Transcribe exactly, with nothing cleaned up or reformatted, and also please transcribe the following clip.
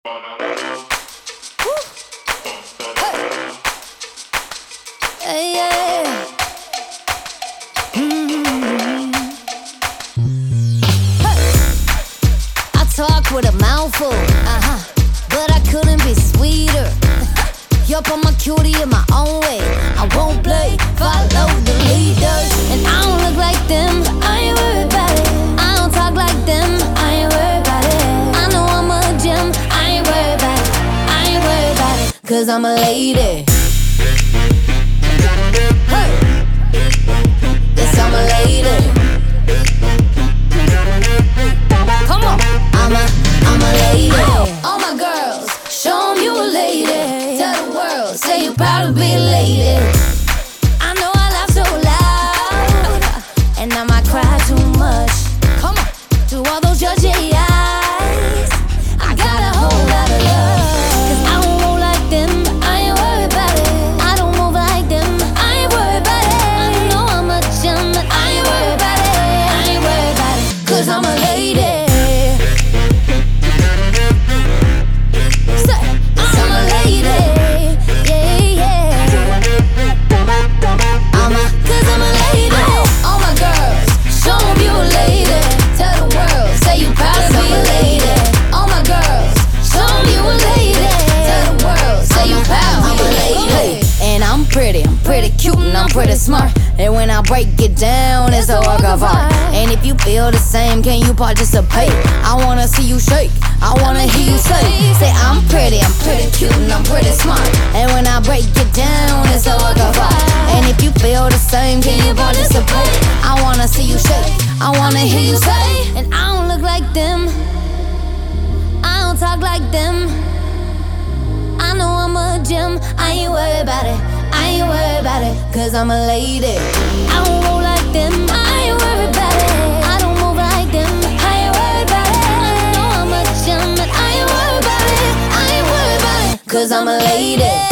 Hey, yeah. Mm-hmm. Hey. I talk with a mouthful, uh-huh, but I couldn't be sweeter. You're on my cutie in my own way. I won't play, follow the leaders. And I don't look like them, I ain't worried about it. I don't talk like them, I ain't worried about it. I know I'm a gem, I ain't worried about it. I ain't worried about it, cause I'm a lady. Hey. Yes, I'm a lady. Come on. I'm a, I'm a lady. All my girls, show 'em you a lady. Tell the world, say you proud to be a lady. I know I laugh so loud, and I might cry too much. Come on. To all those judgy eyes, I got a whole lot of love. Cause I don't roll like them, I ain't worried about it. I don't move like them, I ain't worried about it. I know I'm a gem, but I ain't worried about it. I ain't worried about it, cause I'm a lady. Say, I'm a lady. Yeah, yeah. I'm a, cause I'm a lady. All my girls, show 'em you a lady. Tell the world, say you proud to be a lady. All my girls, show 'em you a lady. Tell the world, say you proud to be a lady. And I'm pretty, I'm pretty cute and I'm pretty smart. And when I break it down, it's a work of art. And if you feel the same, can you participate? I wanna see you shake, I wanna hear you say, say I'm pretty, I'm pretty cute and I'm pretty smart. And when I break it down, it's a work of art. And if you feel the same, can you participate? I wanna see you shake, I wanna hear you say. And I don't look like them, I don't talk like them. I know I'm a gem, I ain't worried about it. I ain't worried about it, cause I'm a lady. I don't roll like them, I ain't worried about it. I don't move like them, I ain't worried about it. I know I'm a gem, but I ain't worried about it. I ain't worried about it, cause I'm a lady.